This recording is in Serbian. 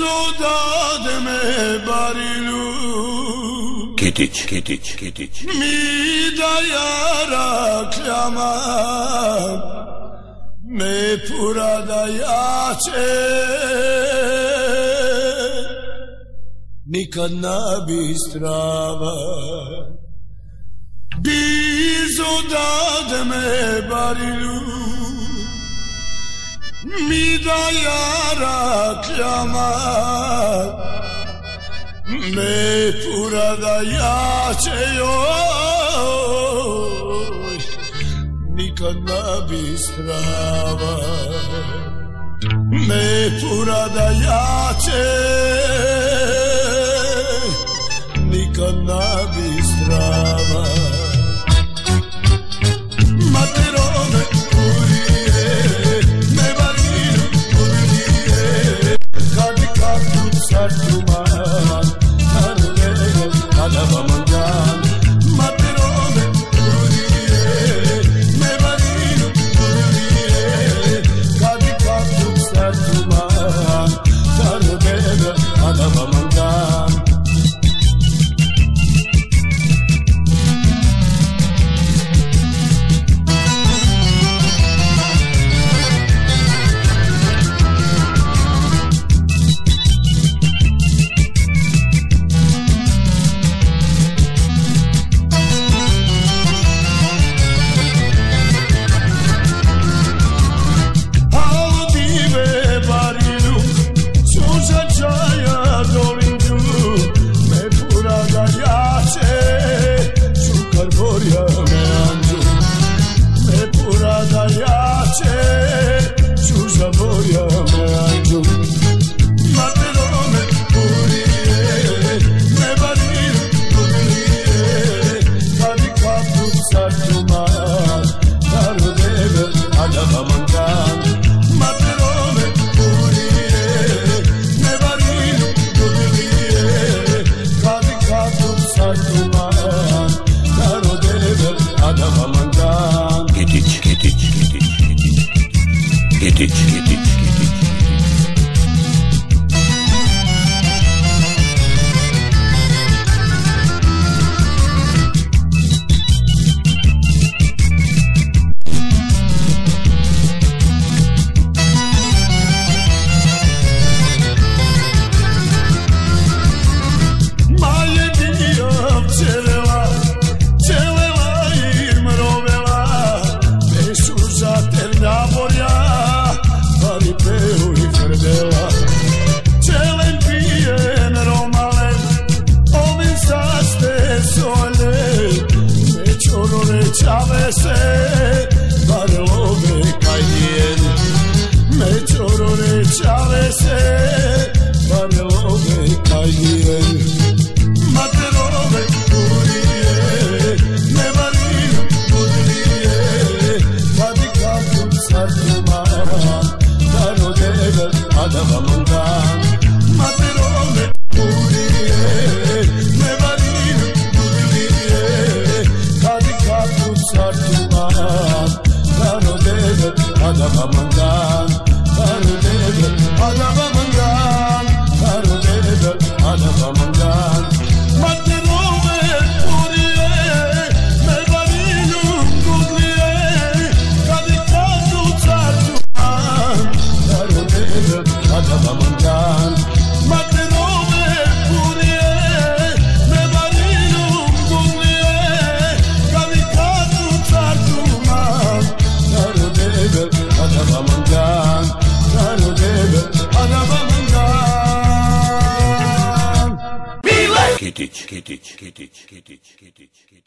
Zodade me barilu Ketiç Mi da yarak lama Me pura da yače Nikad na bistrava Biz odade me barilu Mi da yarak lama Me pura da jače joj Nikad na bistrava Me pura da jače Nikad na bistrava Materone urije Me barinu urije Kad kaktu sartuman Adava mangan Materone urije Me barinu urije Kad kaktu sartuman Adava mangan Ketić